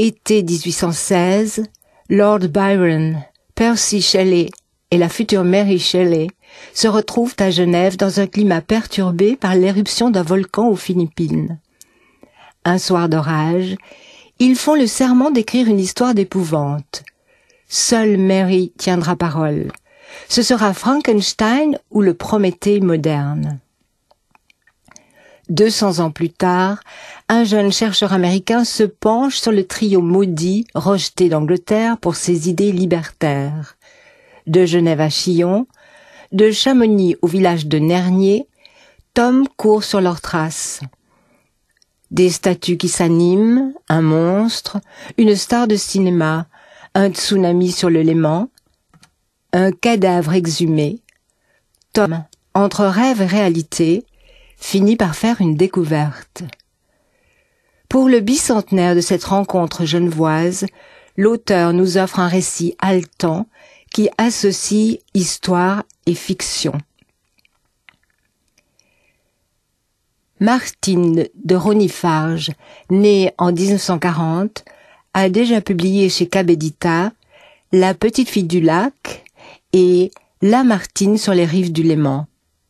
Été 1816, Lord Byron, Percy Shelley et la future Mary Shelley se retrouvent à Genève dans un climat perturbé par l'éruption d'un volcan aux Philippines. Un soir d'orage, ils font le serment d'écrire une histoire d'épouvante. Seule Mary tiendra parole. Ce sera Frankenstein ou le Prométhée moderne. 200 ans plus tard, un jeune chercheur américain se penche sur le trio maudit rejeté d'Angleterre pour ses idées libertaires. De Genève à Chillon, de Chamonix au village de Nernier, Tom court sur leurs traces. Des statues qui s'animent, un monstre, une star de cinéma, un tsunami sur le Léman, un cadavre exhumé. Tom, entre rêve et réalité, finit par faire une découverte. Pour le bicentenaire de cette rencontre genevoise, l'auteur nous offre un récit haletant qui associe histoire et fiction. Martine de Ronifarge, née en 1940, a déjà publié chez Cabedita La petite fille du lac et Lamartine sur les rives du Léman.